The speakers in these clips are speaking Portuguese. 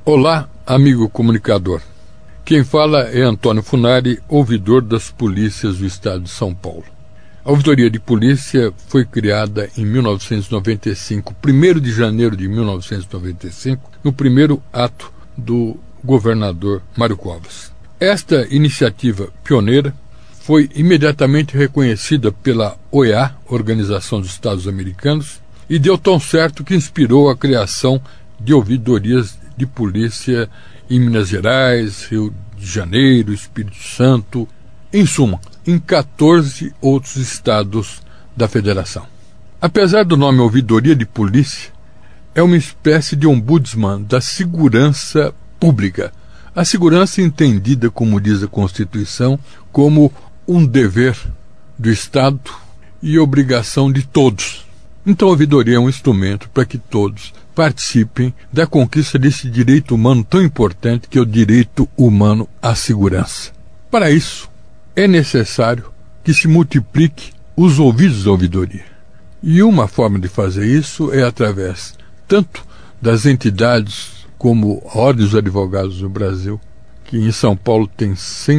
Olá, amigo comunicador. Quem fala é Antônio Funari, ouvidor das polícias do estado de São Paulo. A ouvidoria de polícia foi criada em 1995, 1º de janeiro de 1995, no primeiro ato do governador Mário Covas. Esta iniciativa pioneira foi imediatamente reconhecida pela OEA, Organização dos Estados Americanos, e deu tão certo que inspirou a criação de ouvidorias de polícia em Minas Gerais, Rio de Janeiro, Espírito Santo, em suma, em 14 outros estados da federação. Apesar do nome ouvidoria de polícia, é uma espécie de ombudsman da segurança pública. A segurança entendida, como diz a Constituição, como um dever do Estado e obrigação de todos. Então a ouvidoria é um instrumento para que todos participem da conquista desse direito humano tão importante que é o direito humano à segurança. Para isso, é necessário que se multiplique os ouvidos da ouvidoria. E uma forma de fazer isso é através tanto das entidades como a Ordem dos Advogados do Brasil, que em São Paulo tem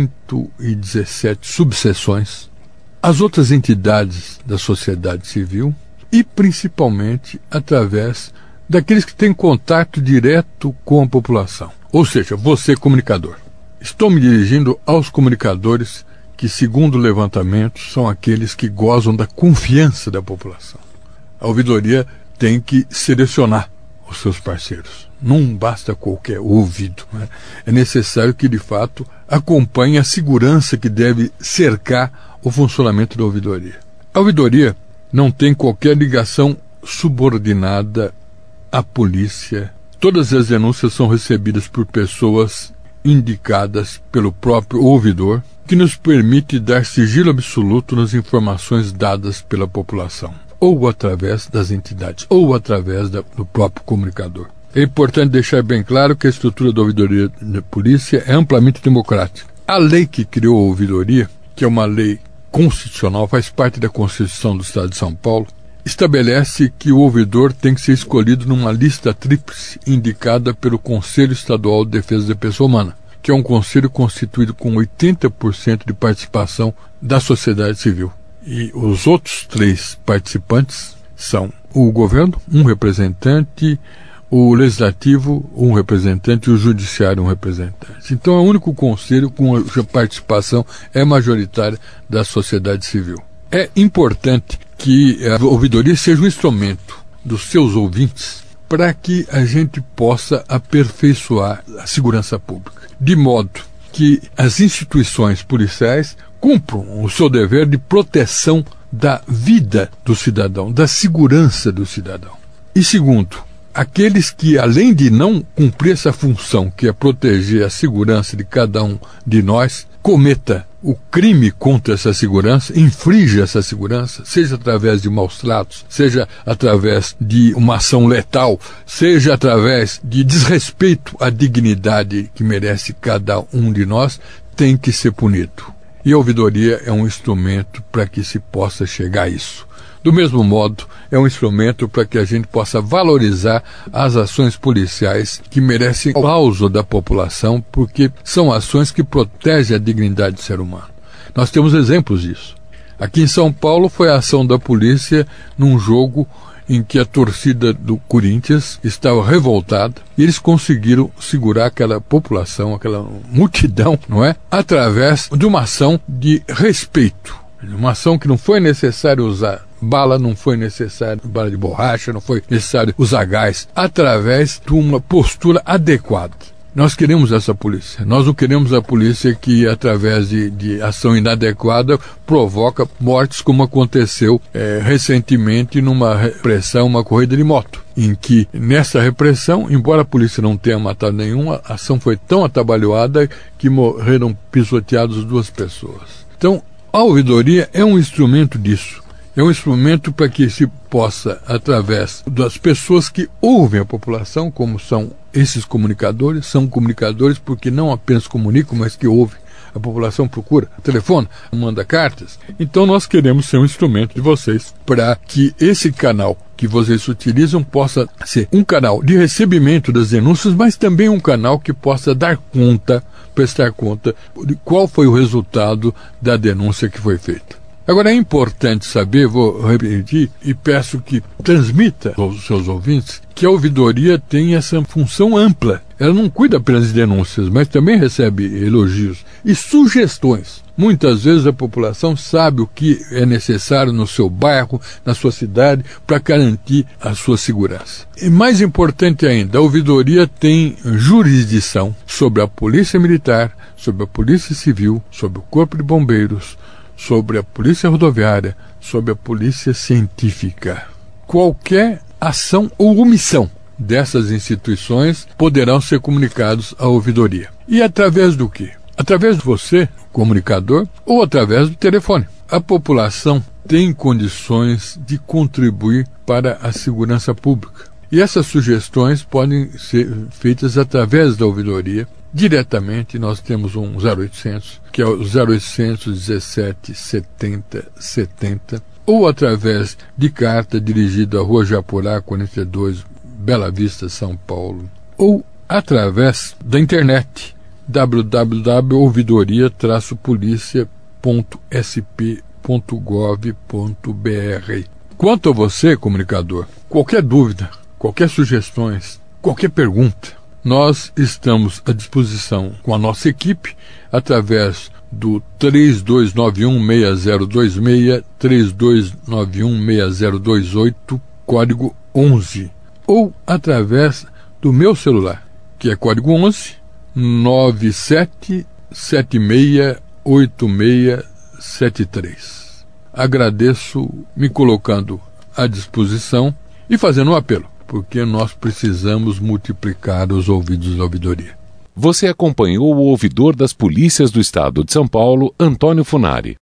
117 subseções, as outras entidades da sociedade civil e principalmente através daqueles que têm contato direto com a população. Ou seja, você comunicador. Estou me dirigindo aos comunicadores que, segundo o levantamento, são aqueles que gozam da confiança da população. A ouvidoria tem que selecionar os seus parceiros. Não basta qualquer ouvido, né? É necessário que, de fato, acompanhe a segurança que deve cercar o funcionamento da ouvidoria. A ouvidoria não tem qualquer ligação subordinada à polícia. Todas as denúncias são recebidas por pessoas indicadas pelo próprio ouvidor, que nos permite dar sigilo absoluto nas informações dadas pela população, ou através das entidades, ou através do próprio comunicador. É importante deixar bem claro que a estrutura da ouvidoria da polícia é amplamente democrática. A lei que criou a ouvidoria, que é uma lei constitucional, faz parte da Constituição do Estado de São Paulo, estabelece que o ouvidor tem que ser escolhido numa lista tríplice indicada pelo Conselho Estadual de Defesa da Pessoa Humana, que é um conselho constituído com 80% de participação da sociedade civil. E os outros 3 participantes são o governo, um representante, o legislativo, um representante, e o judiciário, um representante. Então é o único conselho cuja participação é majoritária da sociedade civil. É importante que a ouvidoria seja um instrumento dos seus ouvintes para que a gente possa aperfeiçoar a segurança pública, de modo que as instituições policiais cumpram o seu dever de proteção da vida do cidadão, da segurança do cidadão. E segundo, aqueles que, além de não cumprir essa função, que é proteger a segurança de cada um de nós, cometa o crime contra essa segurança, infringe essa segurança, seja através de maus tratos, seja através de uma ação letal, seja através de desrespeito à dignidade que merece cada um de nós, tem que ser punido. E a ouvidoria é um instrumento para que se possa chegar a isso. Do mesmo modo, é um instrumento para que a gente possa valorizar as ações policiais que merecem o aplauso da população, porque são ações que protegem a dignidade do ser humano. Nós temos exemplos disso. Aqui em São Paulo foi a ação da polícia num jogo em que a torcida do Corinthians estava revoltada e eles conseguiram segurar aquela população, aquela multidão, não é? Através de uma ação de respeito. Uma ação que não foi necessário usar bala, não foi necessário bala de borracha, não foi necessário usar gás, através de uma postura adequada. Nós queremos essa polícia. Nós não queremos a polícia que, através de ação inadequada, provoca mortes, como aconteceu recentemente numa repressão, uma corrida de moto, em que, nessa repressão, embora a polícia não tenha matado nenhuma, a ação foi tão atabalhoada que morreram pisoteadas 2 pessoas. Então, a ouvidoria é um instrumento disso. É um instrumento para que se possa, através das pessoas que ouvem a população, como são esses comunicadores, são comunicadores porque não apenas comunicam, mas que ouvem. A população procura, telefona, manda cartas. Então nós queremos ser um instrumento de vocês para que esse canal que vocês utilizam possa ser um canal de recebimento das denúncias, mas também um canal que possa dar conta, prestar conta de qual foi o resultado da denúncia que foi feita. Agora é importante saber, vou repetir, e peço que transmita aos seus ouvintes, que a ouvidoria tem essa função ampla. Ela não cuida apenas de denúncias, mas também recebe elogios e sugestões. Muitas vezes a população sabe o que é necessário no seu bairro, na sua cidade, para garantir a sua segurança. E mais importante ainda, a ouvidoria tem jurisdição sobre a Polícia Militar, sobre a Polícia Civil, sobre o Corpo de Bombeiros, sobre a Polícia Rodoviária, sobre a Polícia Científica. Qualquer ação ou omissão dessas instituições poderão ser comunicados à ouvidoria. E através do quê? Através de você, comunicador, ou através do telefone. A população tem condições de contribuir para a segurança pública. E essas sugestões podem ser feitas através da ouvidoria. Diretamente, nós temos um 0800, que é o 0800 17 70 70, ou através de carta dirigida à Rua Japurá, 42, Bela Vista, São Paulo, ou através da internet, www.ouvidoria-policia.sp.gov.br. Quanto a você, comunicador, qualquer dúvida, qualquer sugestão, qualquer pergunta, nós estamos à disposição com a nossa equipe através do 3291-6026, 3291-6028, código 11, ou através do meu celular, que é código 11 97768673. Agradeço me colocando à disposição e fazendo um apelo, porque nós precisamos multiplicar os ouvidos da ouvidoria. Você acompanhou o ouvidor das polícias do Estado de São Paulo, Antônio Funari.